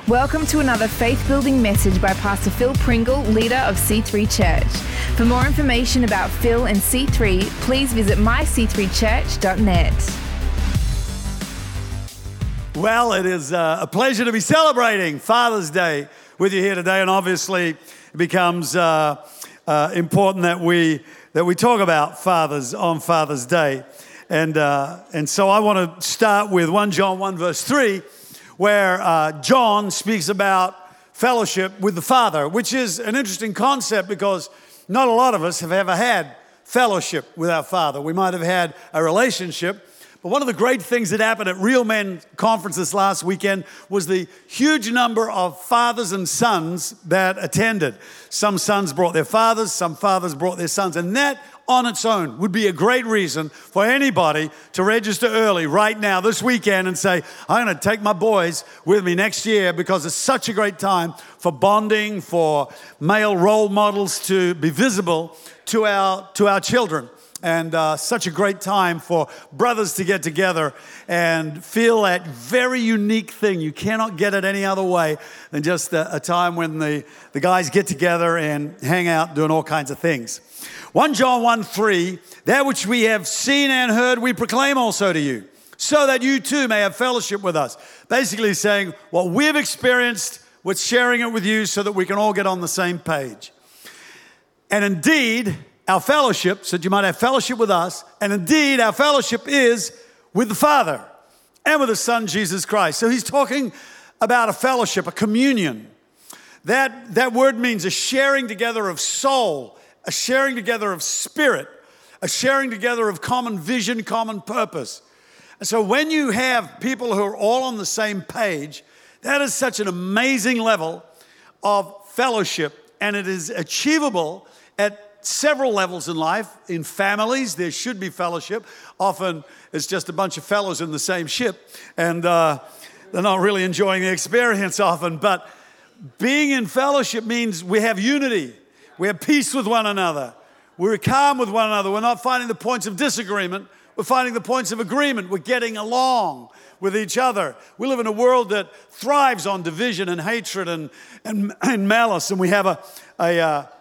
Welcome to another faith-building message by Pastor Phil Pringle, leader of C3 Church. For more information about Phil and C3, please visit myc3church.net. Well, it is a pleasure to be celebrating Father's Day with you here today, and obviously it becomes important that we talk about fathers on Father's Day, and so I want to start with 1 John 1 verse 3, where John speaks about fellowship with the Father, which is an interesting concept because not a lot of us have ever had fellowship with our Father. We might have had a relationship. But one of the great things that happened at Real Men Conference this last weekend was the huge number of fathers and sons that attended. Some sons brought their fathers, some fathers brought their sons, and that on its own would be a great reason for anybody to register early right now this weekend and say, I'm going to take my boys with me next year because it's such a great time for bonding, for male role models to be visible to our children. And such a great time for brothers to get together and feel that very unique thing. You cannot get it any other way than just a time when the guys get together and hang out doing all kinds of things. 1 John 1:3, that which we have seen and heard we proclaim also to you, so that you too may have fellowship with us. Basically saying what we've experienced, we're sharing it with you so that we can all get on the same page. And indeed, our fellowship, so that you might have fellowship with us, and indeed our fellowship is with the Father and with the Son, Jesus Christ. So he's talking about a fellowship, a communion. That word means a sharing together of soul, a sharing together of spirit, a sharing together of common vision, common purpose. And so when you have people who are all on the same page, that is such an amazing level of fellowship, and it is achievable at several levels in life. In families, there should be fellowship. Often it's just a bunch of fellows in the same ship, and they're not really enjoying the experience often. But being in fellowship means we have unity. We have peace with one another. We're calm with one another. We're not finding the points of disagreement. We're finding the points of agreement. We're getting along with each other. We live in a world that thrives on division and hatred and malice, and we have a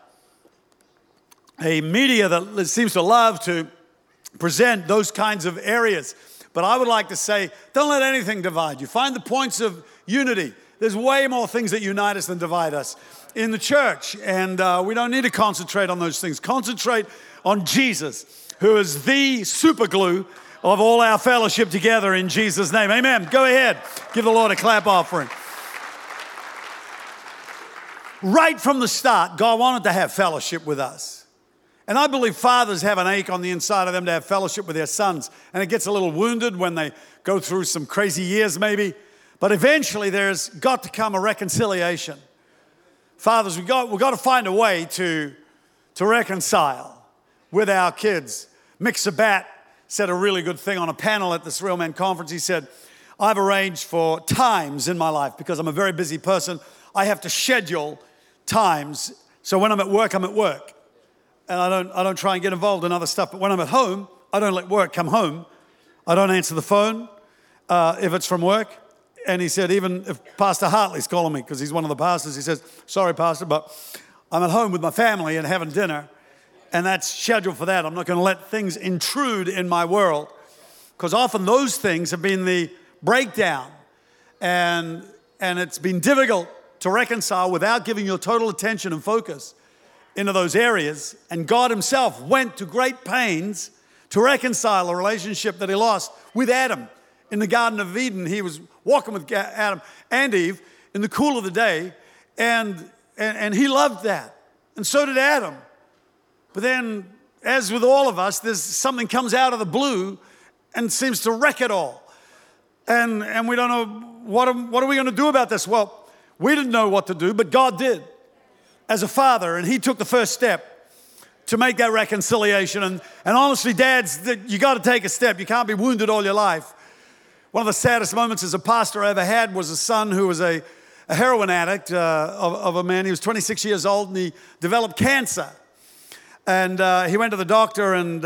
media that seems to love to present those kinds of areas. But I would like to say, don't let anything divide you. Find the points of unity. There's way more things that unite us than divide us in the church. And we don't need to concentrate on those things. Concentrate on Jesus, who is the super glue of all our fellowship together in Jesus' name. Amen. Go ahead. Give the Lord a clap offering. Right from the start, God wanted to have fellowship with us. And I believe fathers have an ache on the inside of them to have fellowship with their sons. And it gets a little wounded when they go through some crazy years maybe. But eventually there's got to come a reconciliation. Fathers, we've got to find a way to reconcile with our kids. Mick Sabat said a really good thing on a panel at this Real Men Conference. He said, I've arranged for times in my life because I'm a very busy person. I have to schedule times. So when I'm at work, I'm at work. And I don't try and get involved in other stuff. But when I'm at home, I don't let work come home. I don't answer the phone if it's from work. And he said, even if Pastor Hartley's calling me, because he's one of the pastors, he says, sorry, Pastor, but I'm at home with my family and having dinner. And that's scheduled for that. I'm not going to let things intrude in my world. Because often those things have been the breakdown. And it's been difficult to reconcile without giving your total attention and focus into those areas. And God himself went to great pains to reconcile a relationship that he lost with Adam in the Garden of Eden. He was walking with Adam and Eve in the cool of the day, and he loved that. And so did Adam. But then, as with all of us, there's something comes out of the blue and seems to wreck it all. And we don't know, what are we going to do about this? Well, we didn't know what to do, but God did as a father, and he took the first step to make that reconciliation. And honestly, dads, you got to take a step. You can't be wounded all your life. One of the saddest moments as a pastor I ever had was a son who was a heroin addict of a man. He was 26 years old, and he developed cancer. And he went to the doctor and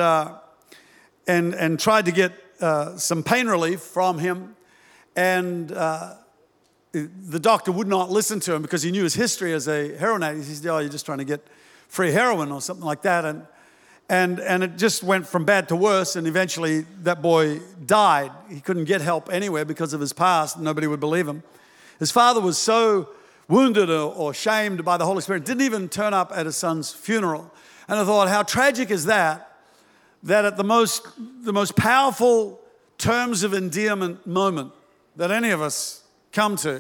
tried to get some pain relief from him. And the doctor would not listen to him because he knew his history as a heroin addict. He said, "Oh, you're just trying to get free heroin or something like that." And it just went from bad to worse, and eventually that boy died. He couldn't get help anywhere because of his past. Nobody would believe him. His father was so wounded or shamed by the Holy Spirit, didn't even turn up at his son's funeral. And I thought, how tragic is that at the most powerful terms of endearment moment that any of us come to,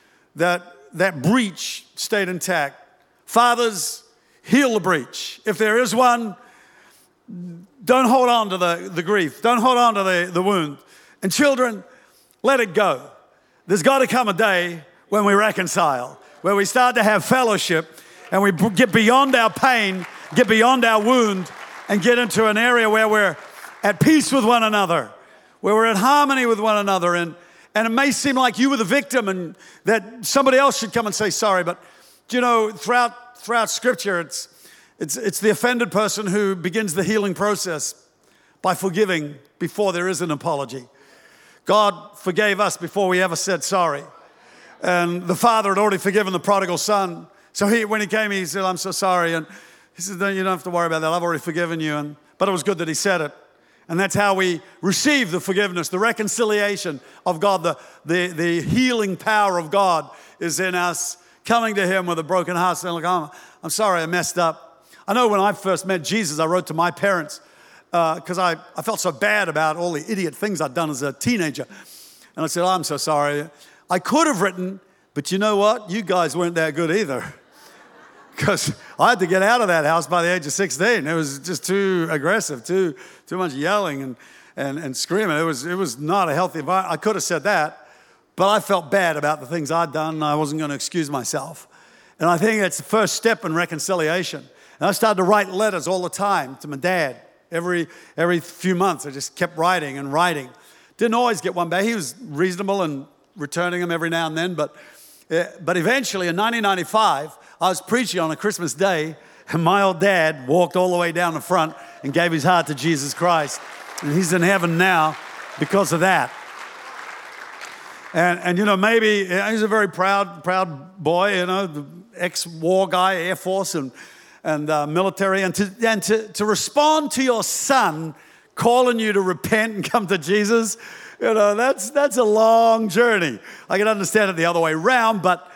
that breach stayed intact. Fathers, heal the breach. If there is one, don't hold on to the grief. Don't hold on to the wound. And children, let it go. There's got to come a day when we reconcile, where we start to have fellowship and we get beyond our pain, get beyond our wound, and get into an area where we're at peace with one another, where we're in harmony with one another. And it may seem like you were the victim and that somebody else should come and say sorry. But, you know, throughout Scripture, it's the offended person who begins the healing process by forgiving before there is an apology. God forgave us before we ever said sorry. And the father had already forgiven the prodigal son. So when he came, he said, "I'm so sorry." And he said, "No, you don't have to worry about that. I've already forgiven you." But it was good that he said it. And that's how we receive the forgiveness, the reconciliation of God, the healing power of God is in us coming to him with a broken heart, saying, "Look, I'm sorry I messed up." I know when I first met Jesus, I wrote to my parents because I felt so bad about all the idiot things I'd done as a teenager. And I said, "Oh, I'm so sorry." I could have written, "But you know what? You guys weren't that good either." Because I had to get out of that house by the age of 16. It was just too aggressive, too much yelling and screaming. It was not a healthy environment. I could have said that, but I felt bad about the things I'd done, and I wasn't going to excuse myself. And I think it's the first step in reconciliation. And I started to write letters all the time to my dad. Every few months, I just kept writing and writing. Didn't always get one back. He was reasonable and returning them every now and then, but eventually in 1995, I was preaching on a Christmas day, and my old dad walked all the way down the front and gave his heart to Jesus Christ. And he's in heaven now because of that. And you know, maybe he's a very proud boy, you know, the ex-war guy, Air Force and military. And to respond to your son calling you to repent and come to Jesus, you know, that's a long journey. I can understand it the other way around, but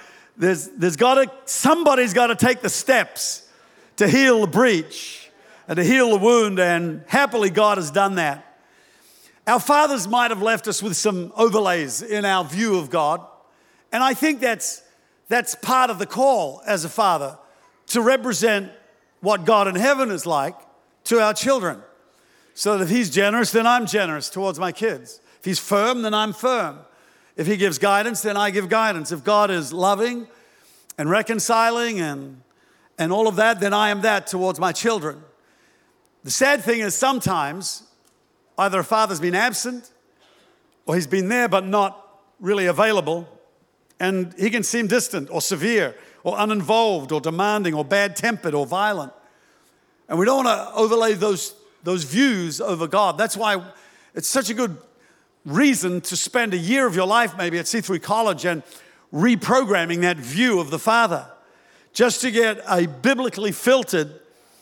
somebody's got to take the steps to heal the breach and to heal the wound, and happily God has done that. Our fathers might have left us with some overlays in our view of God, and I think that's part of the call as a father, to represent what God in heaven is like to our children. So that if he's generous, then I'm generous towards my kids. If he's firm, then I'm firm. If he gives guidance, then I give guidance. If God is loving and reconciling and all of that, then I am that towards my children. The sad thing is sometimes either a father's been absent or he's been there but not really available, and he can seem distant or severe or uninvolved or demanding or bad-tempered or violent. And we don't want to overlay those views over God. That's why it's such a good reason to spend a year of your life maybe at C3 College and reprogramming that view of the Father, just to get a biblically filtered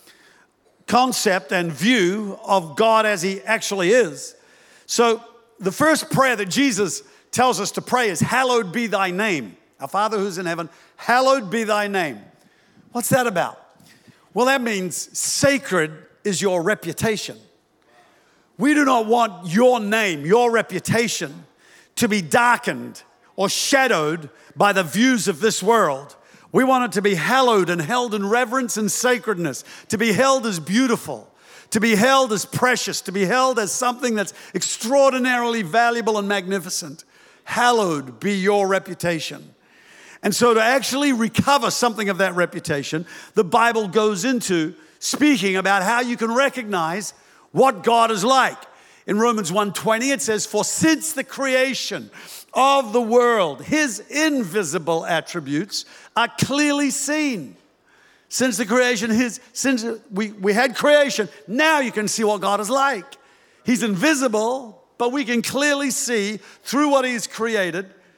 concept and view of God as he actually is. So the first prayer that Jesus tells us to pray is, "Hallowed be thy name." Our Father who's in heaven, hallowed be thy name. What's that about? Well, that means sacred is your reputation. We do not want your name, your reputation, to be darkened or shadowed by the views of this world. We want it to be hallowed and held in reverence and sacredness, to be held as beautiful, to be held as precious, to be held as something that's extraordinarily valuable and magnificent. Hallowed be your reputation. And so to actually recover something of that reputation, the Bible goes into speaking about how you can recognize what God is like. In Romans 1:20, it says, "For since the creation of the world, his invisible attributes are clearly seen." Since the creation, since we had creation, now you can see what God is like. He's invisible, but we can clearly see through what he's created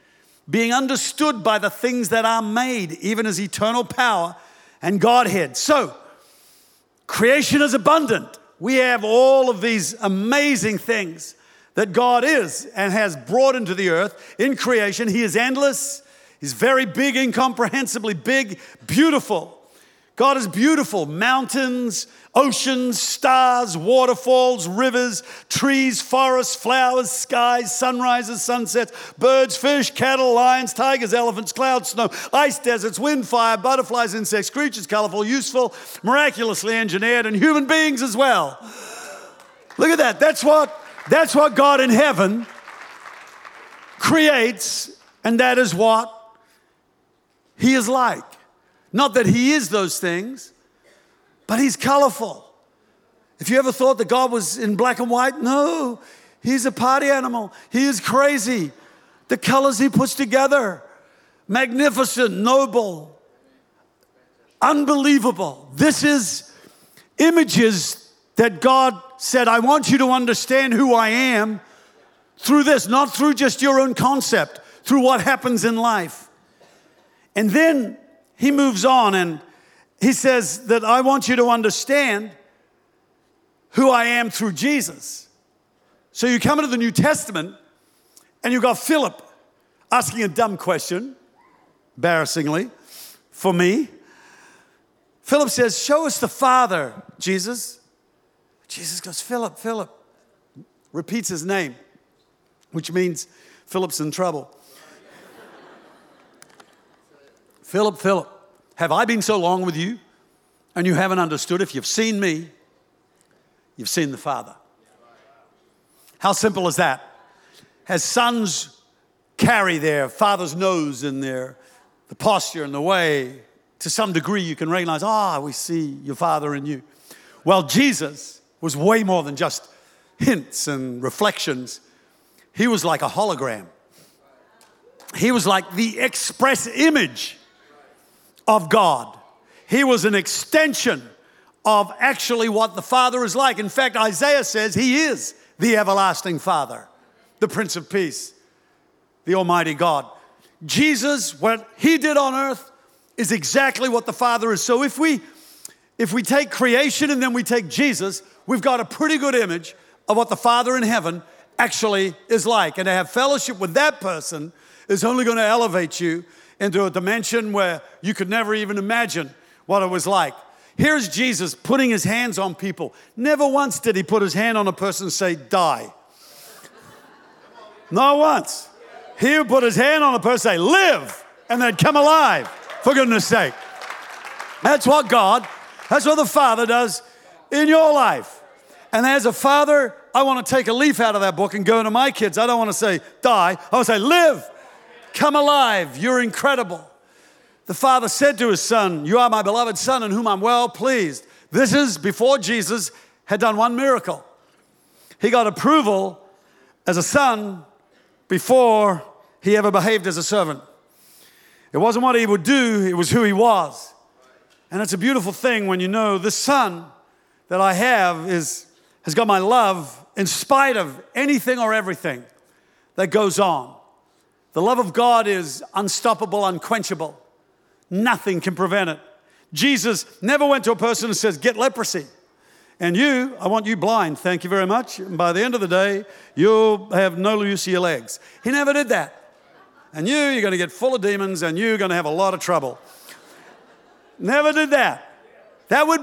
being understood by the things that are made, even as eternal power and Godhead. So, creation is abundant. We have all of these amazing things that God is and has brought into the earth in creation. He is endless. He's very big, incomprehensibly big, beautiful. God is beautiful. Mountains, oceans, stars, waterfalls, rivers, trees, forests, flowers, skies, sunrises, sunsets, birds, fish, cattle, lions, tigers, elephants, clouds, snow, ice deserts, wind, fire, butterflies, insects, creatures, colorful, useful, miraculously engineered, and human beings as well. Look at that. That's what God in heaven creates, and that is what He is like. Not that He is those things, but He's colorful. If you ever thought that God was in black and white, no, He's a party animal. He is crazy. The colors He puts together, magnificent, noble, unbelievable. This is images that God said, I want you to understand who I am through this, not through just your own concept, through what happens in life. And then He moves on and He says that I want you to understand who I am through Jesus. So you come into the New Testament and you've got Philip asking a dumb question, embarrassingly, for me. Philip says, show us the Father, Jesus. Jesus goes, Philip, repeats his name, which means Philip's in trouble. Philip, have I been so long with you and you haven't understood? If you've seen me, you've seen the Father. How simple is that? As sons carry their father's nose in the posture and the way, to some degree you can recognize, we see your Father in you. Well, Jesus was way more than just hints and reflections. He was like a hologram. He was like the express image of God. He was an extension of actually what the Father is like. In fact, Isaiah says He is the everlasting Father, the Prince of Peace, the Almighty God. Jesus, what He did on earth is exactly what the Father is. So if we take creation and then we take Jesus, we've got a pretty good image of what the Father in heaven actually is like. And to have fellowship with that person is only going to elevate you into a dimension where you could never even imagine what it was like. Here's Jesus putting His hands on people. Never once did He put His hand on a person and say, die. Not once. He would put His hand on a person and say, live, and they'd come alive, for goodness sake. That's what the Father does in your life. And as a father, I want to take a leaf out of that book and go to my kids. I don't want to say, die. I want to say, live, come alive, you're incredible. The Father said to His Son, you are my beloved Son in whom I'm well pleased. This is before Jesus had done one miracle. He got approval as a son before He ever behaved as a servant. It wasn't what He would do, it was who He was. And it's a beautiful thing when you know this Son that I have has got my love in spite of anything or everything that goes on. The love of God is unstoppable, unquenchable. Nothing can prevent it. Jesus never went to a person and says, get leprosy. And I want you blind, thank you very much. And by the end of the day, you'll have no use of your legs. He never did that. And you're going to get full of demons and you're going to have a lot of trouble. Never did that. That'd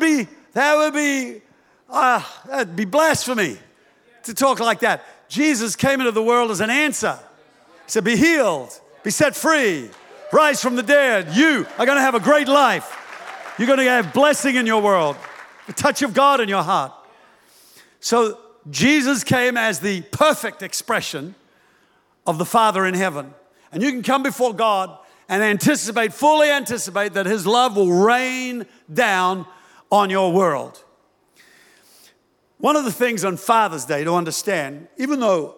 be blasphemy to talk like that. Jesus came into the world as an answer. He said, be healed, be set free, rise from the dead. You are going to have a great life. You're going to have blessing in your world, the touch of God in your heart. So Jesus came as the perfect expression of the Father in heaven. And you can come before God and fully anticipate that His love will rain down on your world. One of the things on Father's Day to understand, even though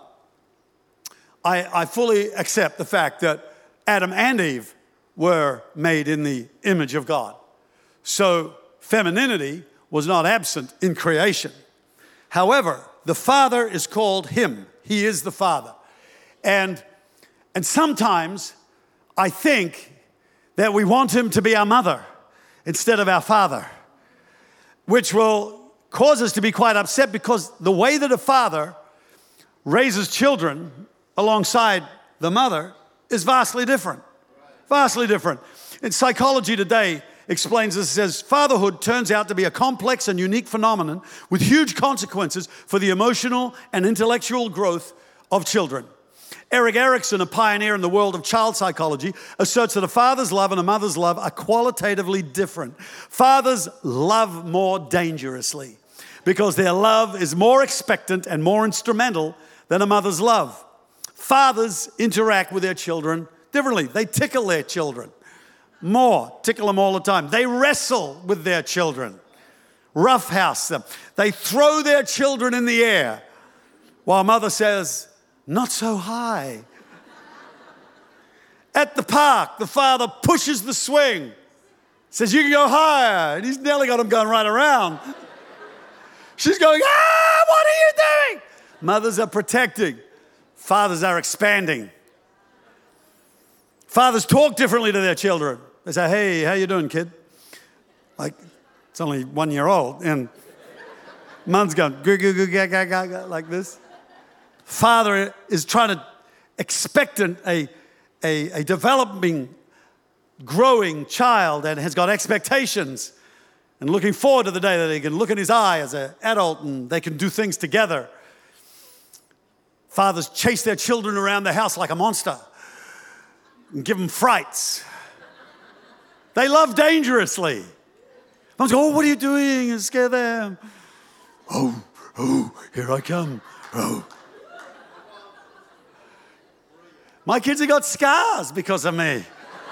I fully accept the fact that Adam and Eve were made in the image of God. So femininity was not absent in creation. However, the Father is called Him. He is the Father. And And sometimes I think that we want him to be our mother instead of our father, which will cause us to be quite upset because the way that a father raises children alongside the mother is vastly different. Vastly different. And Psychology Today explains this, says, fatherhood turns out to be a complex and unique phenomenon with huge consequences for the emotional and intellectual growth of children. Erik Erikson, a pioneer in the world of child psychology, asserts that a father's love and a mother's love are qualitatively different. Fathers love more dangerously because their love is more expectant and more instrumental than a mother's love. Fathers interact with their children differently. They tickle their children more, tickle them all the time. They wrestle with their children, roughhouse them. They throw their children in the air while mother says, not so high. At the park, the father pushes the swing, says, you can go higher. And he's nearly got him going right around. She's going, what are you doing? Mothers are protecting. Fathers are expanding. Fathers talk differently to their children. They say, hey, how you doing, kid? Like, it's only 1 year old. And mom's going, like this. Father is trying to expectant a developing, growing child and has got expectations and looking forward to the day that they can look in his eye as an adult and they can do things together. Fathers chase their children around the house like a monster and give them frights. They love dangerously. Moms go, what are you doing? And scare them. Oh, here I come. Oh. My kids have got scars because of me.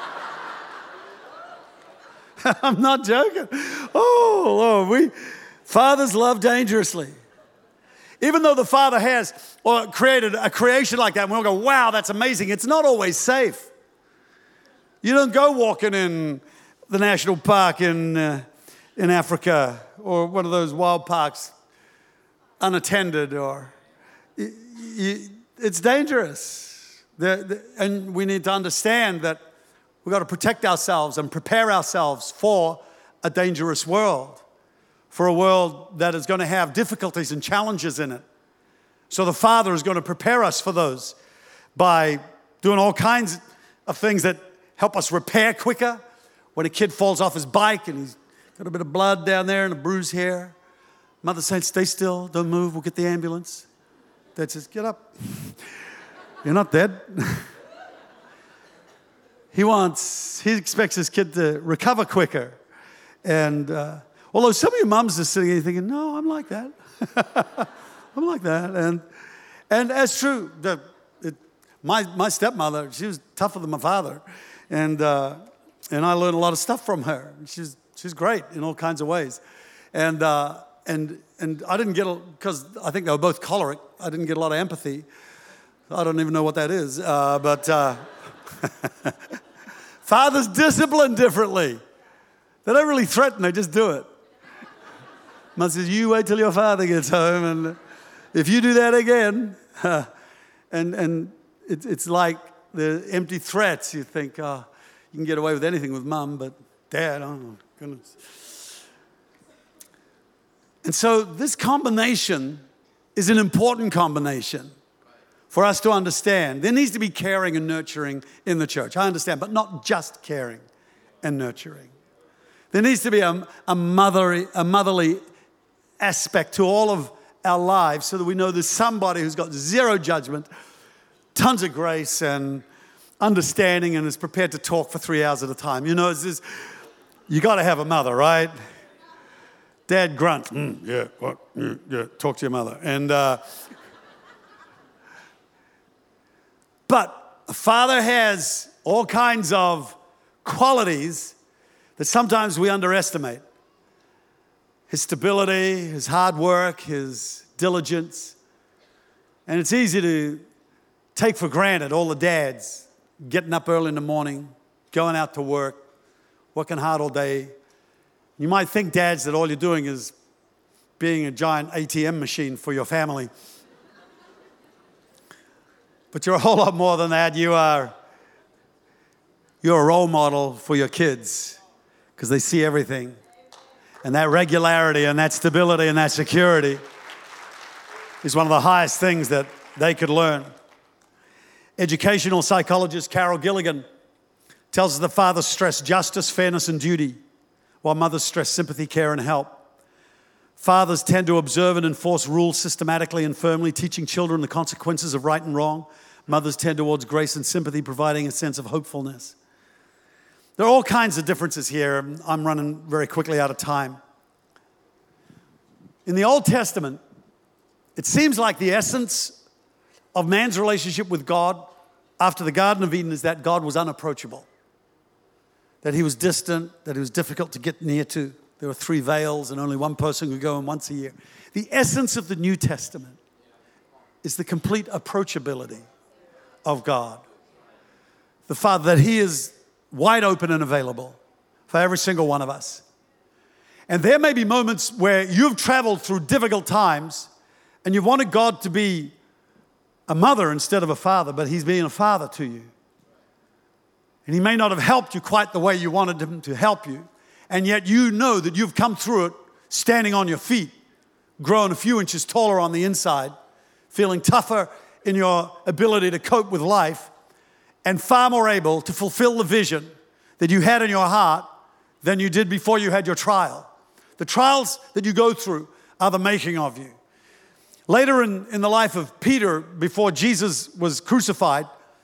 I'm not joking. Oh, Lord, fathers love dangerously. Even though the father has created a creation like that, and we'll go, wow, that's amazing. It's not always safe. You don't go walking in the national park in Africa or one of those wild parks unattended, or it's dangerous. And we need to understand that we've got to protect ourselves and prepare ourselves for a dangerous world, for a world that is going to have difficulties and challenges in it. So the Father is going to prepare us for those by doing all kinds of things that help us repair quicker. When a kid falls off his bike and he's got a bit of blood down there and a bruise here, mother says, stay still, don't move, we'll get the ambulance. Dad says, get up. You're not dead. He expects his kid to recover quicker. And although some of your mums are sitting there thinking, no, I'm like that. I'm like that. And that's true. My stepmother, she was tougher than my father. And I learned a lot of stuff from her. She's great in all kinds of ways. And I didn't get, because I think they were both choleric, I didn't get a lot of empathy. I don't even know what that is. But fathers discipline differently. They don't really threaten, they just do it. Mom says, you wait till your father gets home, and if you do that again, and it's like the empty threats. You think, you can get away with anything with mom, but dad, oh goodness. And so this combination is an important combination for us to understand. There needs to be caring and nurturing in the church. I understand, but not just caring and nurturing. There needs to be a motherly aspect to all of our lives so that we know there's somebody who's got zero judgment, tons of grace and understanding, and is prepared to talk for 3 hours at a time. You know, you got to have a mother, right? Dad grunt. Yeah, what? Yeah, talk to your mother. And but a father has all kinds of qualities that sometimes we underestimate. His stability, his hard work, his diligence. And it's easy to take for granted all the dads getting up early in the morning, going out to work, working hard all day. You might think, dads, that all you're doing is being a giant ATM machine for your family. But you're a whole lot more than that. You're a role model for your kids because they see everything. And that regularity and that stability and that security is one of the highest things that they could learn. Educational psychologist Carol Gilligan tells us that fathers stress justice, fairness, and duty, while mothers stress sympathy, care, and help. Fathers tend to observe and enforce rules systematically and firmly, teaching children the consequences of right and wrong. Mothers tend towards grace and sympathy, providing a sense of hopefulness. There are all kinds of differences here. I'm running very quickly out of time. In the Old Testament, it seems like the essence of man's relationship with God after the Garden of Eden is that God was unapproachable, that he was distant, that he was difficult to get near to. There were 3 veils and only one person could go in once a year. The essence of the New Testament is the complete approachability of God. The Father, that he is wide open and available for every single one of us. And there may be moments where you've traveled through difficult times and you've wanted God to be a mother instead of a father, but he's being a father to you. And he may not have helped you quite the way you wanted him to help you, and yet you know that you've come through it standing on your feet, growing a few inches taller on the inside, feeling tougher in your ability to cope with life, and far more able to fulfill the vision that you had in your heart than you did before you had your trial. The trials that you go through are the making of you. Later in the life of Peter, before Jesus was crucified,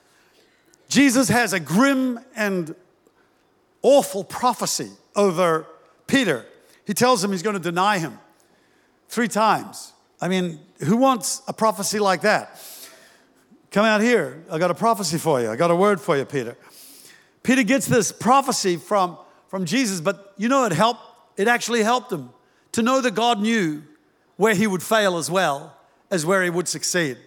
Jesus has a grim and awful prophecy over Peter. He tells him he's going to deny him 3 times. I mean, who wants a prophecy like that? Come out here. I got a prophecy for you. I got a word for you, Peter. Peter gets this prophecy from Jesus, but you know it actually helped him to know that God knew where he would fail as well as where he would succeed.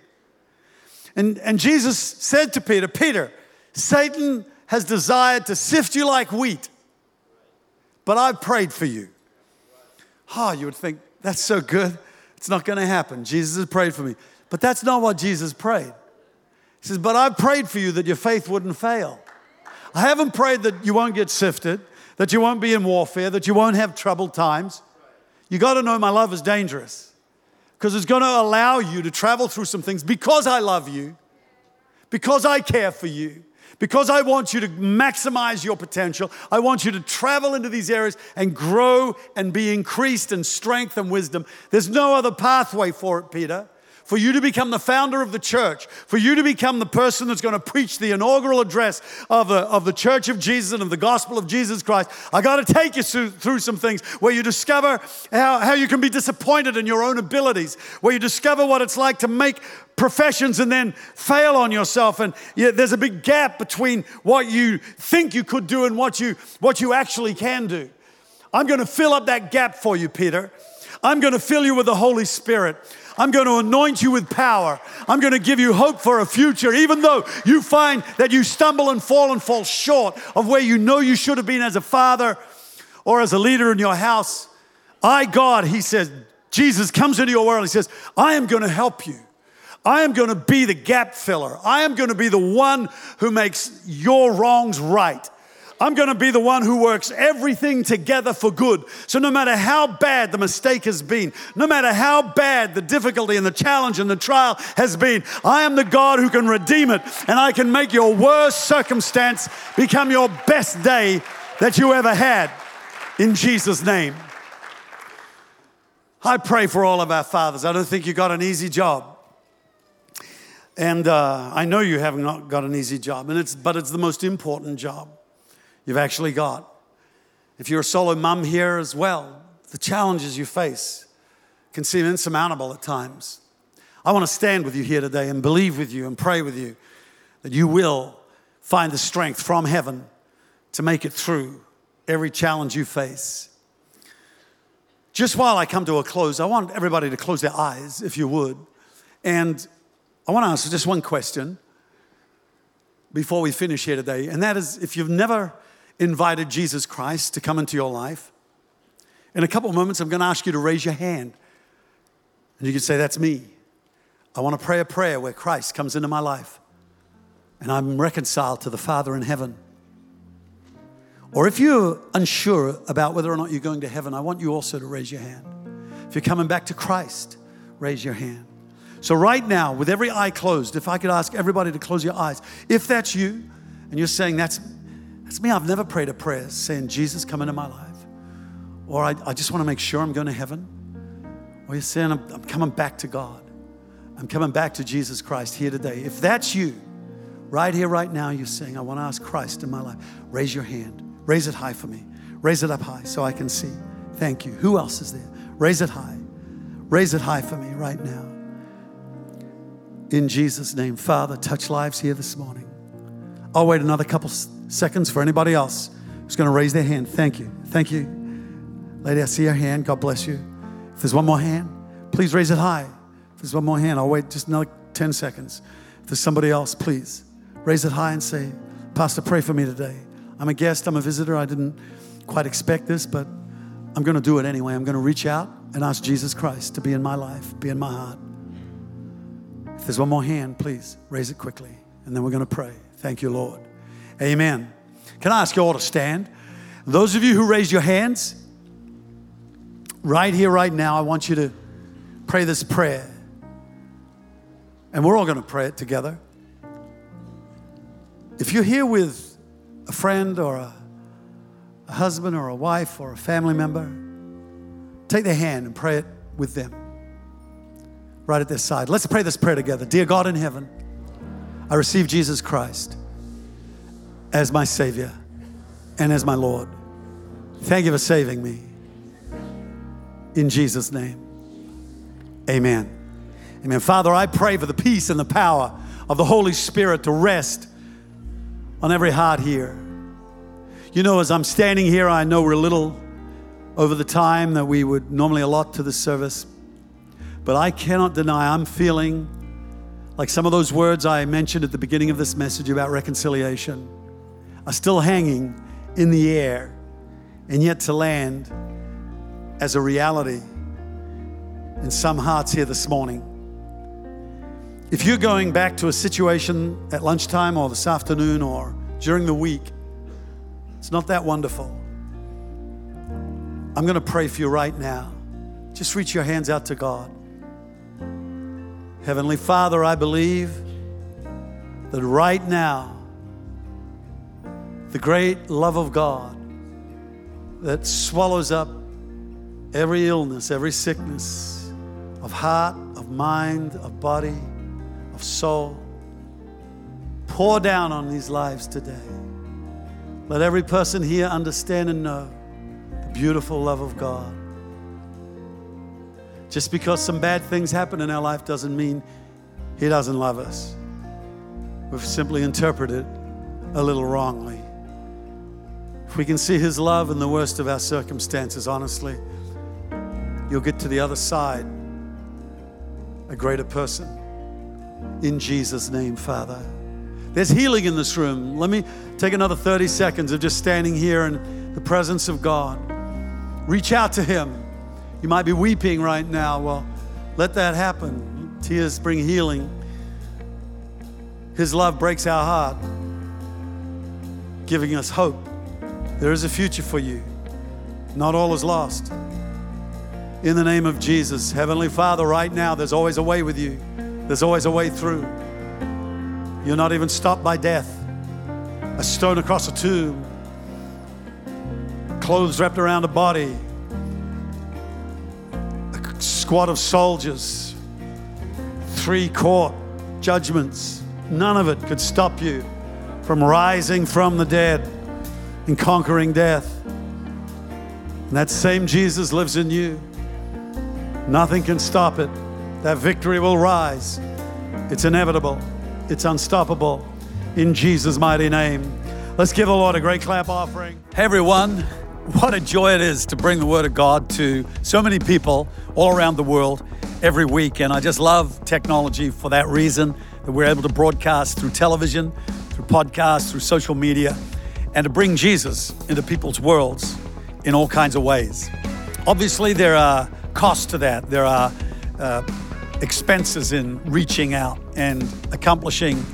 And Jesus said to Peter, Peter, Satan has desired to sift you like wheat, but I've prayed for you. Oh, you would think, that's so good. It's not going to happen. Jesus has prayed for me. But that's not what Jesus prayed. He says, but I've prayed for you that your faith wouldn't fail. I haven't prayed that you won't get sifted, that you won't be in warfare, that you won't have troubled times. You got to know my love is dangerous because it's going to allow you to travel through some things because I love you, because I care for you, because I want you to maximize your potential. I want you to travel into these areas and grow and be increased in strength and wisdom. There's no other pathway for it, Peter. For you to become the founder of the church, for you to become the person that's going to preach the inaugural address of the Church of Jesus and of the gospel of Jesus Christ, I got to take you through some things where you discover how you can be disappointed in your own abilities, where you discover what it's like to make professions and then fail on yourself. And there's a big gap between what you think you could do and what you actually can do. I'm going to fill up that gap for you, Peter. I'm going to fill you with the Holy Spirit. I'm going to anoint you with power. I'm going to give you hope for a future, even though you find that you stumble and fall short of where you know you should have been as a father or as a leader in your house. God, he says, Jesus comes into your world. He says, I am going to help you. I am going to be the gap filler. I am going to be the one who makes your wrongs right. I'm going to be the one who works everything together for good. So no matter how bad the mistake has been, no matter how bad the difficulty and the challenge and the trial has been, I am the God who can redeem it, and I can make your worst circumstance become your best day that you ever had, in Jesus' name. I pray for all of our fathers. I don't think you got an easy job. And I know you have not got an easy job, but it's the most important job you've actually got. If you're a solo mum here as well, the challenges you face can seem insurmountable at times. I want to stand with you here today and believe with you and pray with you that you will find the strength from heaven to make it through every challenge you face. Just while I come to a close, I want everybody to close their eyes, if you would. And I want to ask just one question before we finish here today. And that is, if you've never invited Jesus Christ to come into your life, in a couple of moments, I'm going to ask you to raise your hand. And you can say, that's me. I want to pray a prayer where Christ comes into my life. and I'm reconciled to the Father in heaven. Or if you're unsure about whether or not you're going to heaven, I want you also to raise your hand. If you're coming back to Christ, raise your hand. So right now, with every eye closed, if I could ask everybody to close your eyes. If that's you, and you're saying, that's me, I've never prayed a prayer saying, Jesus, come into my life. Or I just want to make sure I'm going to heaven. Or you're saying, I'm coming back to God. I'm coming back to Jesus Christ here today. If that's you, right here, right now, you're saying, I want to ask Christ in my life. Raise your hand. Raise it high for me. Raise it up high so I can see. Thank you. Who else is there? Raise it high. Raise it high for me right now. In Jesus' name, Father, touch lives here this morning. I'll wait another couple seconds for anybody else who's going to raise their hand. Thank you. Thank you. Lady, I see your hand. God bless you. If there's one more hand, please raise it high. If there's one more hand, I'll wait just another 10 seconds. If there's somebody else, please raise it high and say, Pastor, pray for me today. I'm a guest. I'm a visitor. I didn't quite expect this, but I'm going to do it anyway. I'm going to reach out and ask Jesus Christ to be in my life, be in my heart. If there's one more hand, please raise it quickly, and then we're going to pray. Thank you, Lord. Amen. Can I ask you all to stand? Those of you who raised your hands, right here, right now, I want you to pray this prayer. And we're all going to pray it together. If you're here with a friend or a husband or a wife or a family member, take their hand and pray it with them right at their side. Let's pray this prayer together. Dear God in heaven, I receive Jesus Christ as my Savior and as my Lord. Thank you for saving me. In Jesus' name, amen. Amen. Father, I pray for the peace and the power of the Holy Spirit to rest on every heart here. You know, as I'm standing here, I know we're a little over the time that we would normally allot to the service, but I cannot deny I'm feeling like some of those words I mentioned at the beginning of this message about reconciliation are still hanging in the air and yet to land as a reality in some hearts here this morning. If you're going back to a situation at lunchtime or this afternoon or during the week, it's not that wonderful. I'm going to pray for you right now. Just reach your hands out to God. Heavenly Father, I believe that right now, the great love of God that swallows up every illness, every sickness of heart, of mind, of body, of soul, pour down on these lives today. Let every person here understand and know the beautiful love of God. Just because some bad things happen in our life doesn't mean He doesn't love us. We've simply interpreted a little wrongly. If we can see His love in the worst of our circumstances, honestly, you'll get to the other side a greater person. In Jesus' name, Father. There's healing in this room. Let me take another 30 seconds of just standing here in the presence of God. Reach out to Him. You might be weeping right now. Well, let that happen. Tears bring healing. His love breaks our heart, giving us hope. There is a future for you. Not all is lost. In the name of Jesus, Heavenly Father, right now, there's always a way with you. There's always a way through. You're not even stopped by death. A stone across a tomb, clothes wrapped around a body, a squad of soldiers, 3 court judgments. None of it could stop you from rising from the dead and conquering death. And that same Jesus lives in you. Nothing can stop it. That victory will rise. It's inevitable. It's unstoppable. In Jesus' mighty name. Let's give the Lord a great clap offering. Hey everyone, what a joy it is to bring the Word of God to so many people all around the world every week. And I just love technology for that reason, that we're able to broadcast through television, through podcasts, through social media, and to bring Jesus into people's worlds in all kinds of ways. Obviously, there are costs to that. There are expenses in reaching out and accomplishing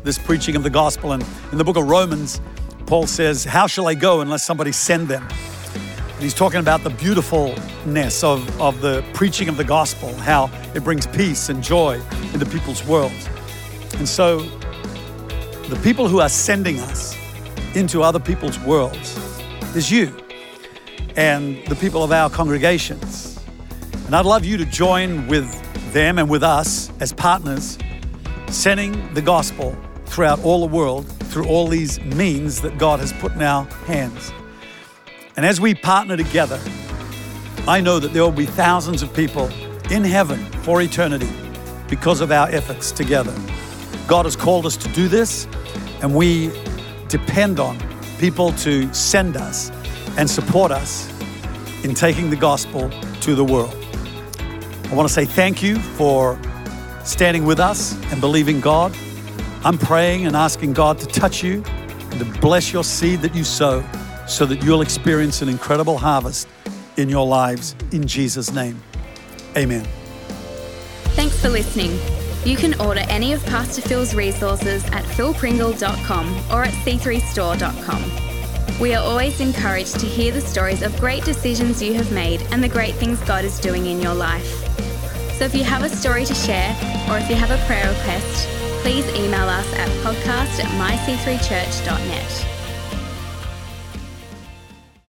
this preaching of the gospel. And in the book of Romans, Paul says, how shall I go unless somebody send them? And he's talking about the beautifulness of the preaching of the gospel, how it brings peace and joy into people's worlds. And so the people who are sending us into other people's worlds is you and the people of our congregations. And I'd love you to join with them and with us as partners, sending the gospel throughout all the world through all these means that God has put in our hands. And as we partner together, I know that there will be thousands of people in heaven for eternity because of our efforts together. God has called us to do this, and we depend on people to send us and support us in taking the gospel to the world. I want to say thank you for standing with us and believing God. I'm praying and asking God to touch you and to bless your seed that you sow so that you'll experience an incredible harvest in your lives in Jesus' name. Amen. Thanks for listening. You can order any of Pastor Phil's resources at philpringle.com or at c3store.com. We are always encouraged to hear the stories of great decisions you have made and the great things God is doing in your life. So if you have a story to share or if you have a prayer request, please email us at podcast@myc3church.net.